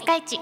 日市。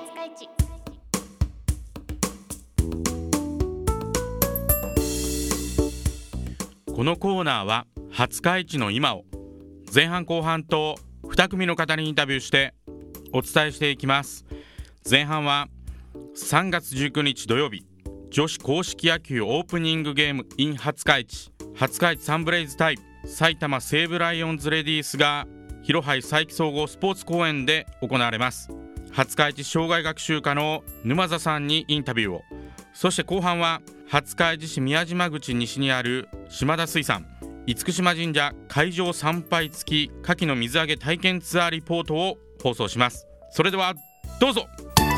このコーナーは廿日市の今を前半後半と2組の方にインタビューしてお伝えしていきます。前半は3月19日土曜日、女子硬式野球オープニングゲーム in 廿日市サンブレイズ対埼玉西武ライオンズレディースが広杯佐伯総合スポーツ公園で行われます。廿日市障害学習課の沼田さんにインタビューを、そして後半は廿日市市宮島口西にある島田水産厳島神社会場参拝付き牡蠣の水揚げ体験ツアーリポートを放送します。それではどうぞ。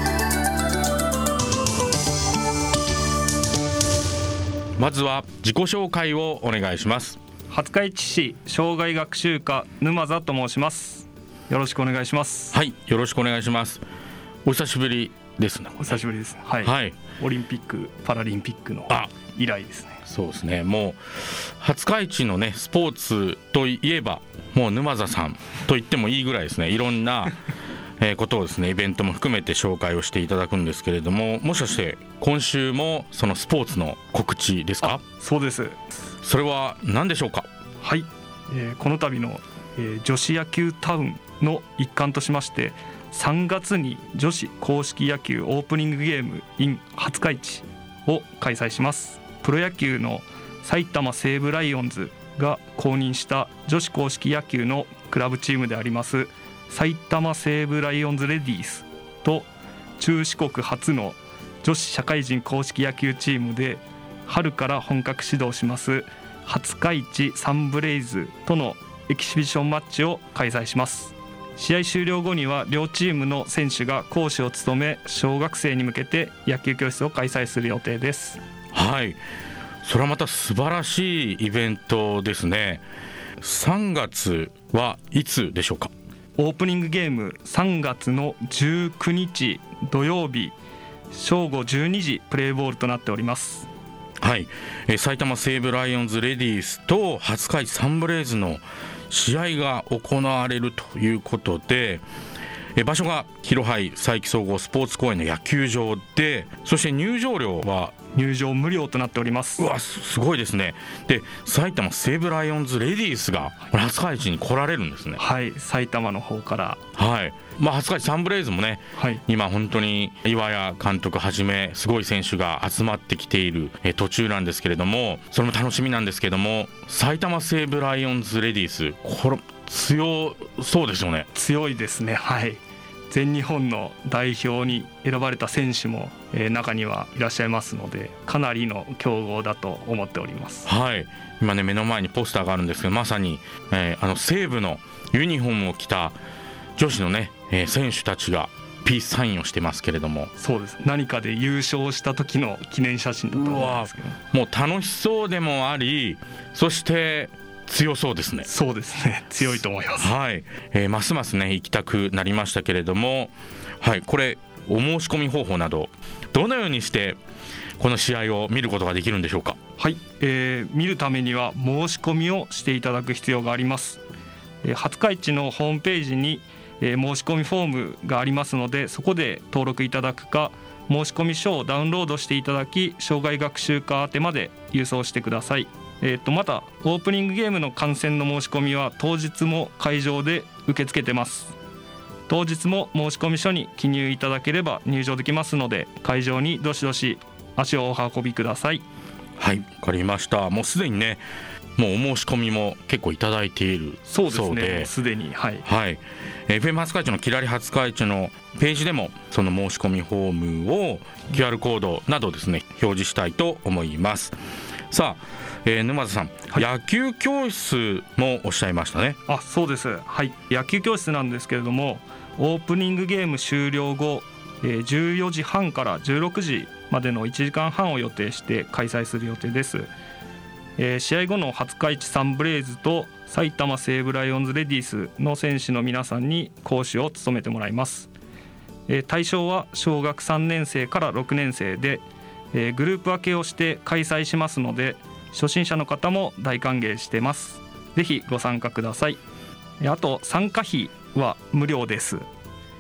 まずは自己紹介をお願いします。 廿日市市障害学習課沼田と申します。よろしくお願いします。 はい、よろしくお願いします。お久しぶりですね。 お久しぶりです、はいはい、オリンピックパラリンピックの以来ですね。 そうですね。もう廿日市のねスポーツといえばもう沼田さんと言ってもいいぐらいですね。いろんなことをですねイベントも含めて紹介をしていただくんですけれども、もしかして今週もそのスポーツの告知ですか？ そうです。 それは何でしょうか？ はい、この度の、女子野球タウンの一環としまして3月に女子硬式野球オープニングゲーム in 廿日市を開催します。プロ野球の埼玉西武ライオンズが公認した女子硬式野球のクラブチームであります埼玉西武ライオンズレディースと中四国初の女子社会人硬式野球チームで春から本格始動します廿日市サンブレイズとのエキシビションマッチを開催します。試合終了後には両チームの選手が講師を務め小学生に向けて野球教室を開催する予定です。 はい、それはまた素晴らしいイベントですね。3月はいつでしょうか？ オープニングゲーム3月の19日土曜日正午12時プレーボールとなっております。 はい、埼玉西武ライオンズレディースと廿日市サンブレイズの試合が行われるということで、場所が広杯佐伯総合スポーツ公園の野球場で、そして入場料は入場無料となっております。 うわ、すごいですね。で、埼玉西武ライオンズレディースが廿日市に来られるんですね。 はい、埼玉の方から。 はい、廿日市サンブレイズもね、 はい、 今本当に岩谷監督はじめすごい選手が集まってきている途中なんですけれども、それも楽しみなんですけども、埼玉西武ライオンズレディース、これ強そうですよね。 強いですね。はい、全日本の代表に選ばれた選手も中にはいらっしゃいますので、かなりの強豪だと思っております。 はい、今ね目の前にポスターがあるんですけど、まさに、西武のユニフォームを着た女子のね、選手たちがピースサインをしてますけれども、 そうです。何かで優勝した時の記念写真だと思うんですけど、 もう楽しそうでもあり、そして強そうですね。 そうですね、強いと思います。 はい、ますますね行きたくなりましたけれども、はい、これお申し込み方法などどのようにしてこの試合を見ることができるんでしょうか？ はい、見るためには申し込みをしていただく必要があります。廿日市のホームページに申し込みフォームがありますので、そこで登録いただくか申し込み書をダウンロードしていただき障害学習課宛てまで郵送してください。またオープニングゲームの観戦の申し込みは当日も会場で受け付けてます。当日も申し込み書に記入いただければ入場できますので、会場にどしどし足をお運びください。 はい、わかりました。もうすでにね、もうお申し込みも結構いただいているそうで、 そうですね、すでに。はい、 はい、FM 廿日市のきらり廿日市のページでもその申し込みフォームを QR コードなどですね表示したいと思います。さあ、沼田さん、はい、野球教室もおっしゃいましたね。 そうです。はい、野球教室なんですけれども、オープニングゲーム終了後、14時半から16時までの1時間半を予定して開催する予定です。試合後の廿日市サンブレイズと埼玉西武ライオンズレディースの選手の皆さんに講師を務めてもらいます。対象は小学3年生から6年生で、グループ分けをして開催しますので、初心者の方も大歓迎してます。ぜひご参加ください。あと参加費は無料です。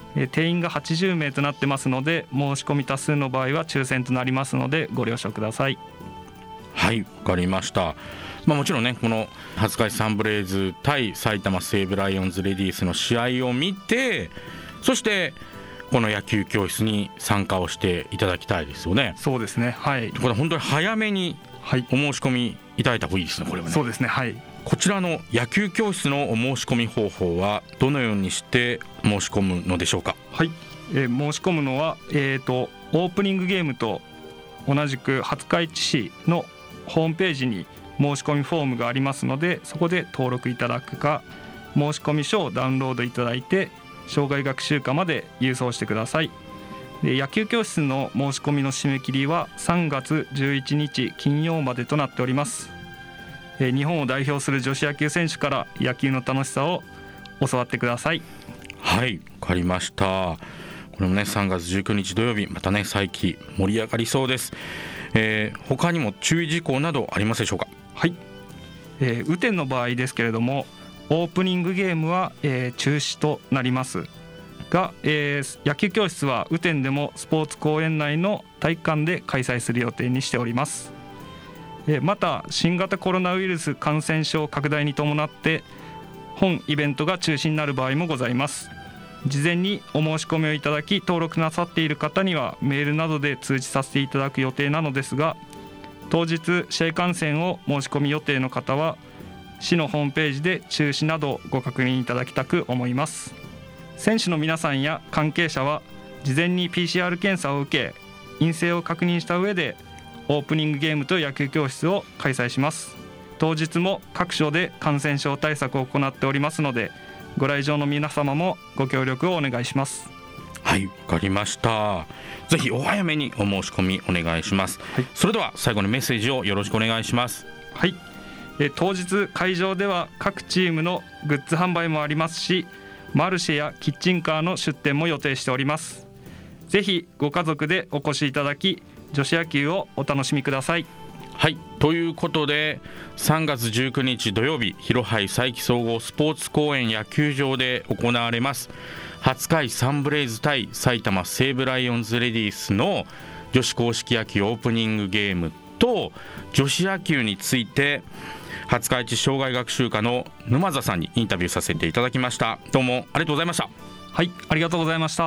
定員が80名となってますので、申し込み多数の場合は抽選となりますのでご了承ください。 はい、わかりました。もちろんね、この廿日市サンブレイズ対埼玉西武ライオンズレディースの試合を見て、そしてこの野球教室に参加をしていただきたいですよね。 そうですね、はい。 これ本当に早めにお申し込みいただいた方がいいですね、これはね。 そうですね、はい。 こちらの野球教室のお申し込み方法はどのようにして申し込むのでしょうか。 はい、申し込むのは、オープニングゲームと同じく廿日市市のホームページに申し込みフォームがありますので、そこで登録いただくか、申し込み書をダウンロードいただいて障害学習課まで郵送してください。で、野球教室の申し込みの締め切りは3月11日金曜までとなっております。日本を代表する女子野球選手から野球の楽しさを教わってください。 はい、わかりました。これもね、3月19日土曜日、またね、再起盛り上がりそうです。他にも注意事項などありますでしょうか。 はい、雨天の場合ですけれども、オープニングゲームは、中止となりますが、野球教室は雨天でもスポーツ公園内の体育館で開催する予定にしております。また新型コロナウイルス感染症拡大に伴って本イベントが中止になる場合もございます。事前にお申し込みをいただき登録なさっている方にはメールなどで通知させていただく予定なのですが、当日試合観戦を申し込み予定の方は市のホームページで中止などご確認いただきたく思います。選手の皆さんや関係者は事前に PCR 検査を受け陰性を確認した上でオープニングゲームと野球教室を開催します。当日も各所で感染症対策を行っておりますので、ご来場の皆様もご協力をお願いします。 はい、わかりました。ぜひお早めにお申し込みお願いします。はい、それでは最後にメッセージをよろしくお願いします。 はい、当日会場では各チームのグッズ販売もありますし、マルシェやキッチンカーの出店も予定しております。ぜひご家族でお越しいただき女子野球をお楽しみください。 はい、ということで3月19日土曜日、広杯佐伯総合スポーツ公園野球場で行われます廿日市サンブレイズ対埼玉西武ライオンズレディースの女子硬式野球オープニングゲームと女子野球について廿日市障害学習課の沼田さんにインタビューさせていただきました。どうもありがとうございました。 はい、ありがとうございました。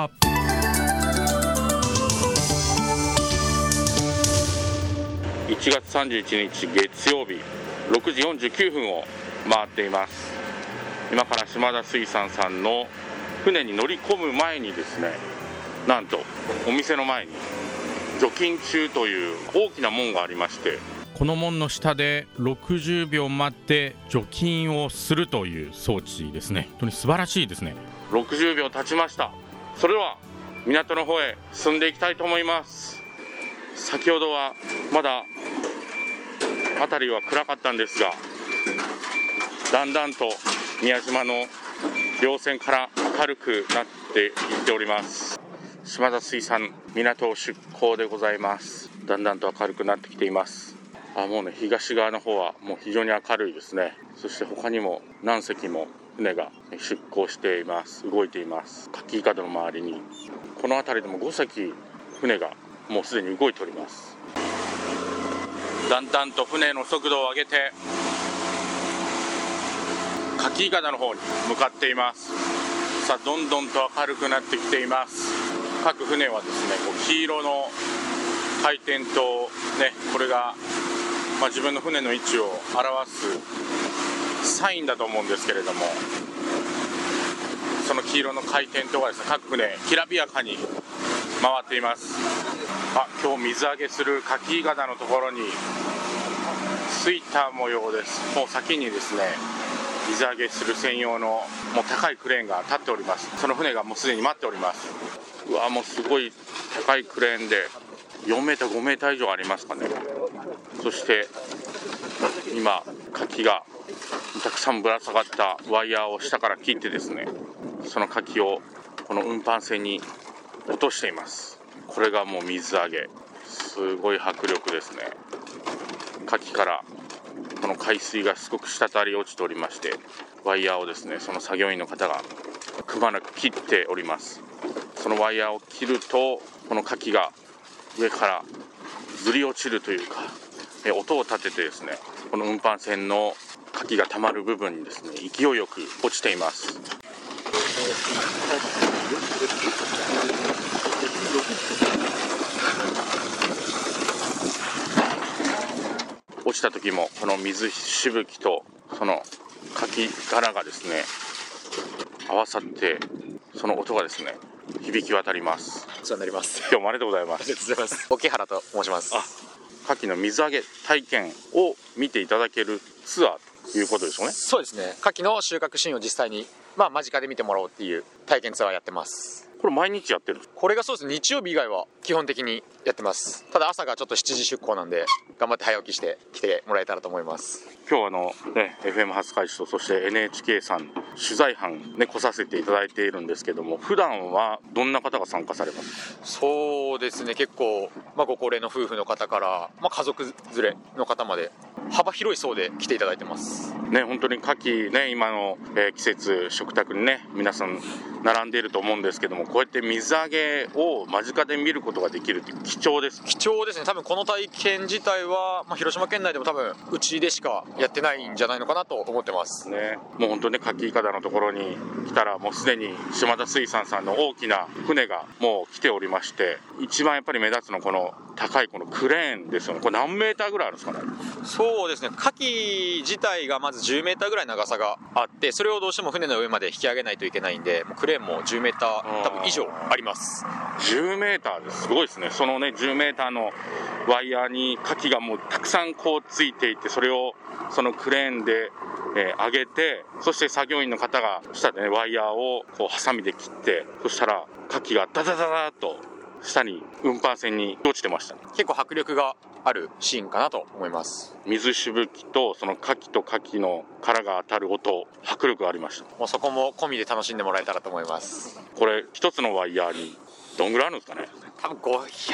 1月31日月曜日6時49分を回っています。今から島田水産さんの船に乗り込む前にですね、なんとお店の前に除菌中という大きな門がありまして、この門の下で60秒待って除菌をするという装置ですね。本当に素晴らしいですね。60秒経ちました。それでは港の方へ進んでいきたいと思います。先ほどはまだ辺りは暗かったんですが、だんだんと宮島の稜線から明るくなっていっております。島田水産港出港でございます。だんだんと明るくなってきています。もうね、東側の方はもう非常に明るいですね。そして他にも何隻も船が出港しています。動いています。牡蠣角の周りにこの辺りでも5隻船がもうすでに動いております。だんだんと船の速度を上げて牡蠣いかだの方に向かっています。さあ、どんどんと明るくなってきています。各船はですね、こう黄色の回転灯、ね、これが、自分の船の位置を表すサインだと思うんですけれども、その黄色の回転灯がですね、各船きらびやかに回っています。今日水揚げする牡蠣いかだのところについた模様です。もう先にですね、水揚げする専用のもう高いクレーンが立っております。その船がもうすでに待っております。もうすごい高いクレーンで4メーター5メーター以上ありますかね。そして今牡蠣がたくさんぶら下がったワイヤーを下から切ってですね、その牡蠣をこの運搬船に落としています。これがもう水揚げ、すごい迫力ですね。牡蠣からこの海水がすごく滴り落ちておりまして、ワイヤーをですね、その作業員の方がくまなく切っております。そのワイヤーを切るとこの牡蠣が上からずり落ちるというか、音を立ててですね、この運搬船の牡蠣がたまる部分にですね、勢いよく落ちています。落ちた時もこの水しぶきとその牡蠣殻がですね合わさって、その音がですね響き渡ります。 お世話になります。 今日もありがとうございます。 ありがとうございます。沖原と申します。 牡蠣の水揚げ体験を見ていただけるツアーということですよね。 そうですね。牡蠣の収穫シーンを実際に間近で見てもらおうっていう体験ツアーやってます。 これ毎日やってるんですか？ これがそうですね、日曜日以外は基本的にやってます。ただ朝がちょっと7時出港なんで、頑張って早起きして来てもらえたらと思います。 今日FM 初開始と、そして NHK さん取材班ね来させていただいているんですけども、普段はどんな方が参加されます？ そうですね、結構、ご高齢の夫婦の方から、家族連れの方まで幅広い層で来ていただいてますね。本当に牡蠣ね、今の、季節食卓にね皆さん並んでいると思うんですけども、こうやって水揚げを間近で見ることができるって貴重です。 貴重ですね。多分この体験自体は、広島県内でも多分うちでしかやってないんじゃないのかなと思ってますね。もう本当に牡蠣いかだのところに来たら、もうすでに島田水産さんの大きな船がもう来ておりまして、一番やっぱり目立つのこの高いこのクレーンですよね。これ何メーターぐらいあるんですかね？ そうですね、牡蠣自体がまず10メーターぐらい長さがあって、それをどうしても船の上まで引き上げないといけないんで、もうクレーンも10メーター多分以上あります。 10メーターですごいですね。そのね10メーターのワイヤーに牡蠣がもうたくさんこうついていて、それをそのクレーンで上げて、そして作業員の方が下でねワイヤーをこうハサミで切って、そしたら牡蠣がダダダダーっと下に運搬船に落ちてました。 結構迫力があるシーンかなと思います。 水しぶきとその牡蠣と牡蠣の殻が当たる音、迫力がありました。 もうそこも込みで楽しんでもらえたらと思います。 これ一つのワイヤーにどんぐらいあるんですかね？ 多分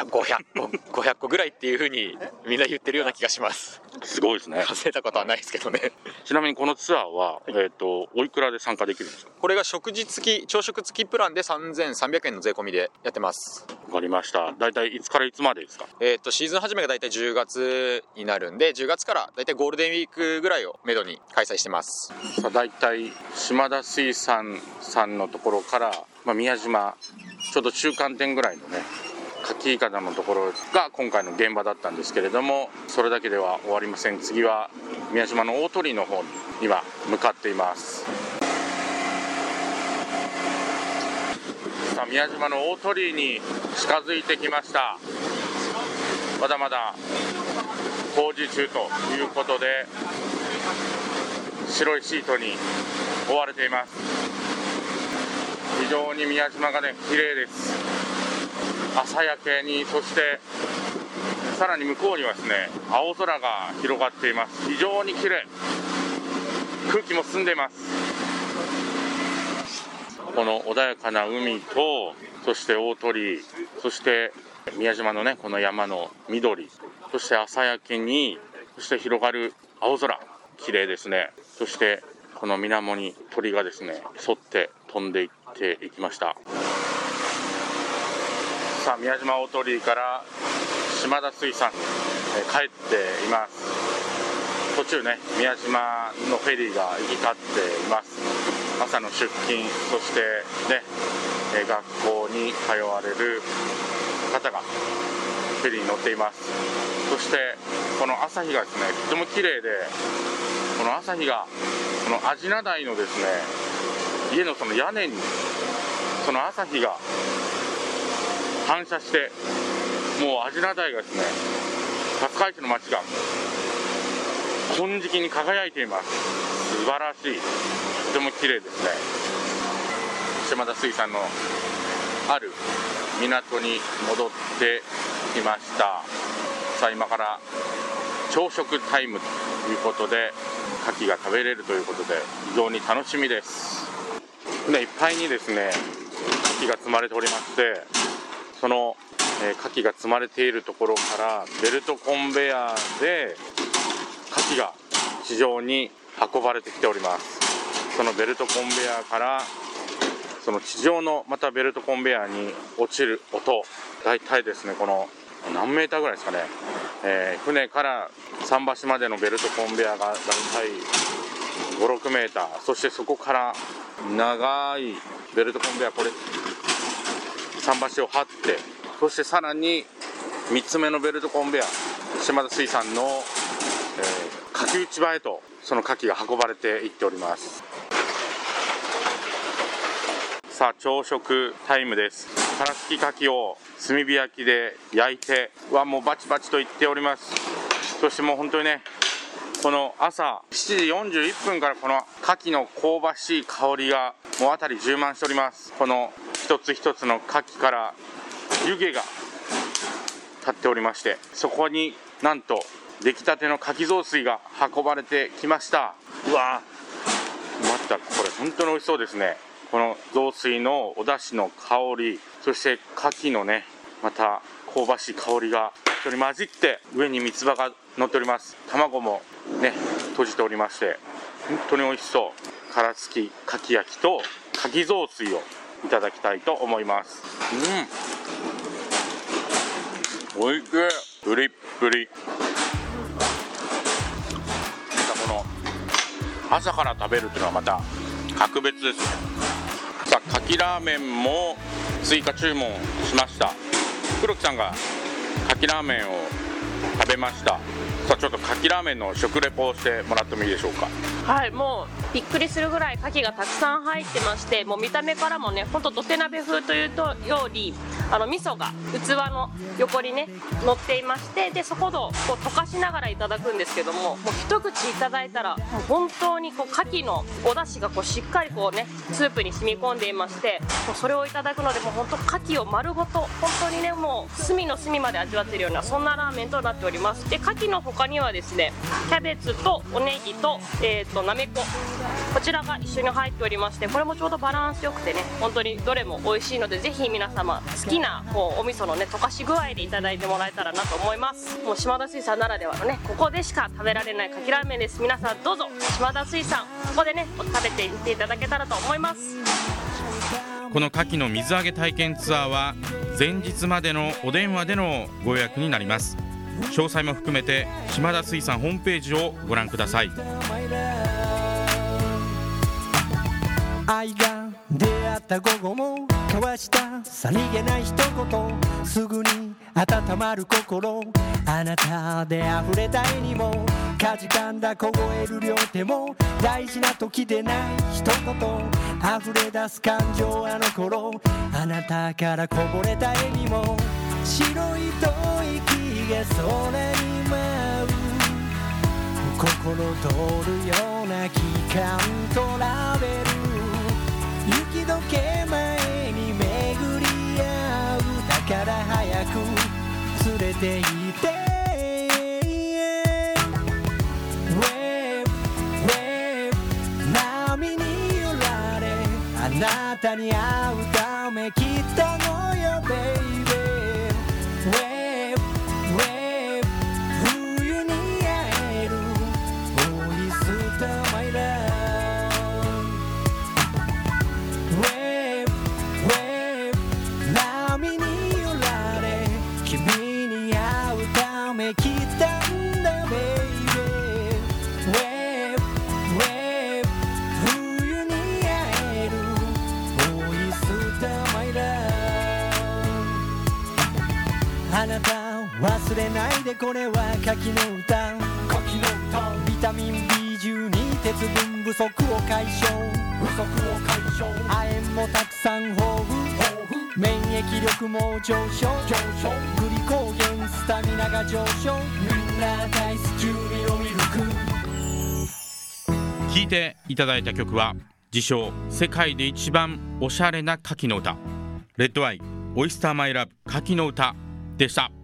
500個ぐらいっていう風にみんな言ってるような気がします。 すごいですね。 数えたことはないですけどね。 ちなみにこのツアーは、おいくらで参加できるんですか？ これが食事付き、朝食付きプランで3300円の税込みでやってます。 わかりました。だいたいいつからいつまでですか？ シーズン始めがだいたい10月になるんで、10月からだいたいゴールデンウィークぐらいをめどに開催してます。 さあ、だいたい島田水産さんのところから、宮島ちょうど中間点ぐらいのね牡蠣いかだのところが今回の現場だったんですけれども、それだけでは終わりません。次は宮島の大鳥居の方に今向かっています。さあ、宮島の大鳥居に近づいてきました。まだまだ工事中ということで、白いシートに覆われています。非常に宮島がね綺麗です。朝焼けに、そしてさらに向こうにはですね青空が広がっています。非常に綺麗、空気も澄んでいます。この穏やかな海と、そして大鳥居、そして宮島のねこの山の緑、そして朝焼けに、そして広がる青空、綺麗ですね。そしてこの水面に鳥がですね沿って飛んでいっていきました。さあ、宮島大鳥居から島田水産帰っています。途中ね宮島のフェリーが行き交っています。朝の出勤、そしてね学校に通われる方がフェリーに乗っています。そしてこの朝日がですねとても綺麗で、この朝日がこの阿品台のですね家のその屋根にその朝日が反射して、もう阿品台がですね廿日市の街が金色に輝いています。素晴らしい、とても綺麗ですね。島田水産のある港に戻ってきました。さあ、今から朝食タイムということで牡蠣が食べれるということで非常に楽しみです。いっぱいにですね牡蠣が積まれておりまして、その牡蠣が積まれているところからベルトコンベヤーで牡蠣が地上に運ばれてきております。そのベルトコンベヤーからその地上のまたベルトコンベヤーに落ちる音、大体ですね、この何メーターぐらいですかね、船から桟橋までのベルトコンベヤーが大体5、6メーター、そしてそこから長いベルトコンベヤー、これ桟橋を張って、そしてさらに3つ目のベルトコンベヤー、島田水産の、牡蠣市場へとその牡蠣が運ばれていっております。さあ朝食タイムです。殻付き牡蠣を炭火焼きで焼いて、もうバチバチといっております。そしてもう本当にね、この朝7時41分からこの牡蠣の香ばしい香りがもう辺り充満しております。この一つ一つの牡蠣から湯気が立っておりまして、そこになんと出来たての牡蠣雑炊が運ばれてきました。うわー、またこれ本当に美味しそうですね。この雑炊のお出汁の香り、そして牡蠣のね、また香ばしい香りが一緒に混じって、上に三つ葉が乗っております。卵もね閉じておりまして、本当に美味しそう。殻付き牡蠣焼きと牡蠣雑炊をいただきたいと思います。おいしい、プリップリ。この朝から食べるというのはまた格別ですね。さあ、牡蠣ラーメンも追加注文しました。黒木さんが牡蠣ラーメンを食べました。さあちょっと牡蠣ラーメンの食レポをしてもらってもいいでしょうか。 はい、もうびっくりするぐらい牡蠣がたくさん入ってまして、もう見た目からもね、ほんと土手鍋風というより味噌が器の横にね乗っていまして、でそこをこう溶かしながらいただくんですけども、もう一口いただいたらもう本当にこう牡蠣のお出汁がこうしっかりこうねスープに染み込んでいまして、もうそれをいただくので、もう本当牡蠣を丸ごと本当にね、もう隅の隅まで味わっているようなそんなラーメンとなっております。で牡蠣の他にはですね、キャベツとおネギとなめこ、こちらが一緒に入っておりまして、これもちょうどバランスよくてね、本当にどれも美味しいので、ぜひ皆様好きなこうお味噌のね溶かし具合でいただいてもらえたらなと思います。もう島田水産ならではのね、ここでしか食べられない牡蠣ラーメンです。皆さんどうぞ島田水産、ここでね食べてみていただけたらと思います。 この牡蠣の水揚げ体験ツアーは前日までのお電話でのご予約になります。詳細も含めて島田水産ホームページをご覧ください。 愛が出会った午後も交わしたさりげない一言、すぐに温まる心、あなたで溢れた絵にもかじかんだ凍える両手も、大事な時でない一言、溢れ出す感情あの頃、あなたからこぼれた絵にも白い吐息が空に舞う、心通るような期間トラベル、雪解け前に巡り合う、だから早く連れて行って、Wave Wave 波に揺られ、あなたに会うため来たのよ Baby、 Wave Wave 冬に会える Oh It's My Love、波に揺られ君に会うため来たんだ Baby、 Wave Wave 冬に会える Oh It's My Love、 あなた忘れないで、これは牡蠣の歌、ビタミン B12 鉄分不足を解消、亜鉛もたくさん豊富、免疫力も上昇、グリコーゲンスタミナが上昇、みんな大好き海のミルク。 聴いていただいた曲は自称世界で一番おしゃれな牡蠣の歌、レッドアイオイスターマイラブ牡蠣の歌でした。